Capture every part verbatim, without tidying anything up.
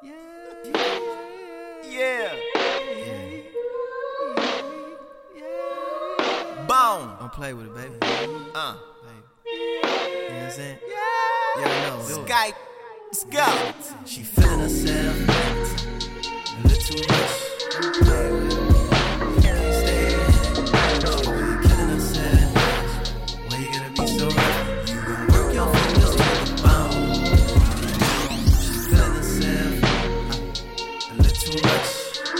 Yeah. Bone. Don't play with it, baby. Uh. Baby. You know what I'm saying? Yeah, I know. Skype. Let's go. She feeling herself a little too much. Can't stay in it. She really killing herself. Why you gotta be so rough? You gon' work your fingers to the bone. She feeling herself a little too much.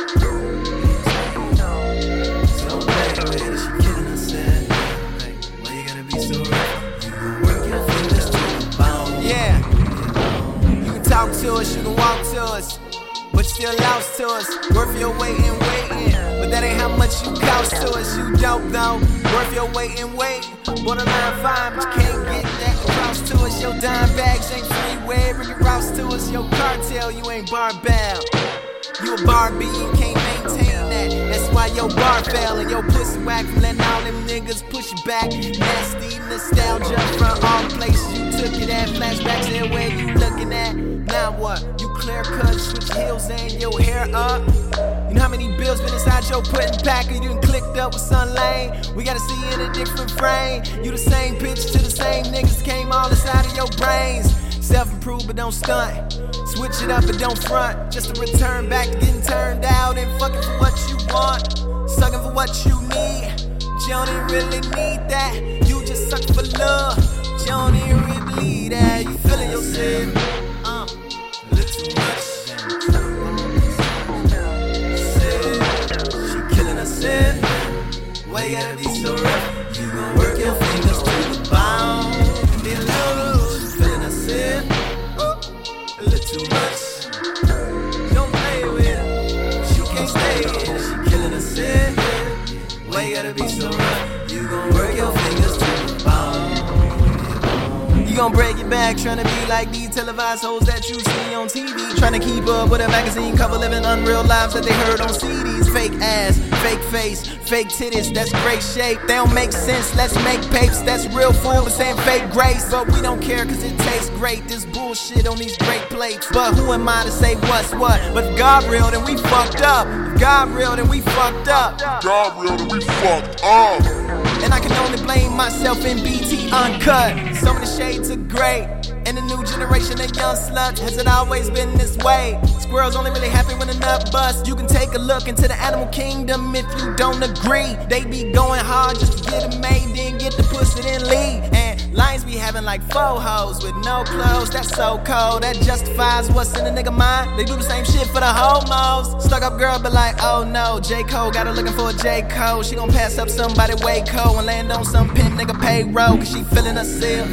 So baby, she killing herself. Why you gotta be so rough? You gon' work your fingers to the bone. Yeah. Talk to us, you can walk to us, but still lost to us. Worth your weight in waiting, but that ain't how much you cost to us. You dope though, worth your weight in weight. Borderline fine, but you can't get that across to us. Your dime bags ain't freeway, bring your routes to us. Your cartel, you ain't bar bound. You a Barbie, you can't maintain that. That's why your bar fell and your pussy whack from letting all them niggas push you back. Nasty nostalgia from all the places you took it at. Flashbacks everywhere you looking at. Now what? You clear cut, switch heels and your hair up. You know how many bills been inside your pudding packer? You done clicked up with Sun Lane. We gotta see you in a different frame. You the same bitch to the same niggas came all inside of your brains. Self-improve but don't stunt. Switch it up but don't front. Just to return back to getting turned out and fucking for what you want. Sucking for what you need. But you don't even really need that. You just suck for love. But you don't even really need that. You feeling yourself. Uh, a little too much. She killing herself. Why you gotta be so rough? You gon' work your fingers to the bone. And be low. She feeling herself. A little too much. Don't play with it. She can't stay in it. She killing herself. Why you gotta be so rough? You gon' work your fingers to the bone. You gon' break your back trying to be like these televised hoes that you see on T V. Trying to keep up with a magazine cover, living unreal lives that they heard on C Ds. Fake ass, fake face, fake titties, that's great shape. They don't make sense, let's make papes. That's real fool, but saying fake grace. But we don't care cause it tastes great. This bullshit on these great plates. But who am I to say what's what? But if God real, then we fucked up. If God real, then we fucked up. God real, then we fucked up. And I can only blame myself in B T Uncut. So many shades of gray. And the new generation of young sluts, has it always been this way? Squirrels only really happy when a nut bust. You can take a look into the animal kingdom if you don't agree. They be going hard just to get it made, then get the pussy, then leave. And lions be having like four hoes with no clothes. That's so cold, that justifies what's in a nigga mind. They do the same shit for the homos. Stuck up girl but like, oh no, J. Cole got her looking for a J. Cole. She gon' pass up somebody way cold and land on some pimp nigga payroll, cause she feeling herself.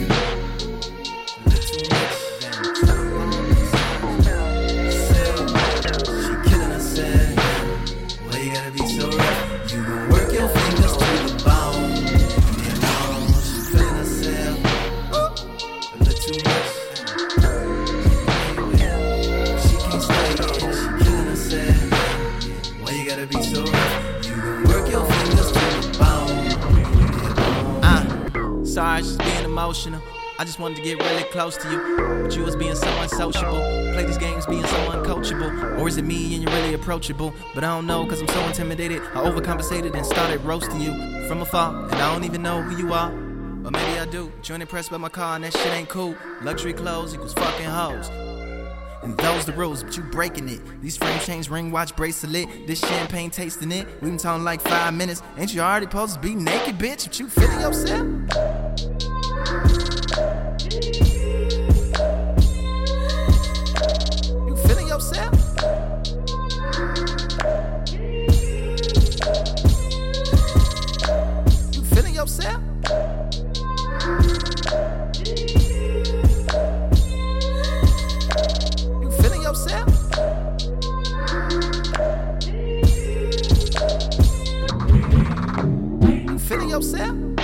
Be so rough. You gon' work your fingers to the bone. Uh, sorry, I was just being emotional. I just wanted to get really close to you, but you was being so unsociable. Play these games being so uncoachable. Or is it me and you're really approachable? But I don't know cause I'm so intimidated. I overcompensated and started roasting you from afar. And I don't even know who you are. Or maybe I do, but you ain't impressed by my car and that shit ain't cool. Luxury clothes equals fucking hoes. And those the rules, but you breaking it. These frame chains, ring watch, bracelet. This champagne tasting it. We been talking like five minutes. Ain't you already supposed to be naked, bitch? But you feeling yourself? You feeling yourself? You feeling yourself? Yourself? You feeling yourself?